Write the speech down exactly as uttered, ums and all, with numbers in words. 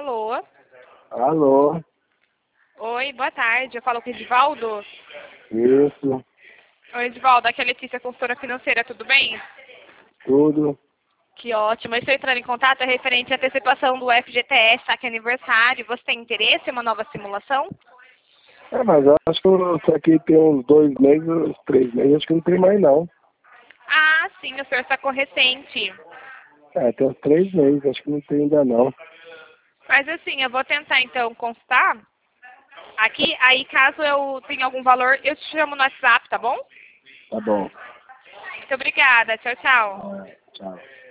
Alô? Alô? Oi, boa tarde. Eu falo com o Edivaldo. Isso, Oi, Edivaldo. Aqui é a Letícia, consultora financeira. Tudo bem? tudo. Que ótimo. Eu estou entrando em contato é referente à antecipação do F G T S, saque aniversário. Você tem interesse em uma nova simulação? É, mas eu acho que isso aqui tem uns dois meses, uns três meses, acho que não tem mais não. Ah, sim. O senhor está com recente. É, tem uns três meses, acho que não tem ainda não. Mas assim, eu vou tentar então constar aqui. Aí, caso eu tenha algum valor, eu te chamo no WhatsApp, tá bom? Tá bom. Muito obrigada. Tchau, tchau. É, tchau.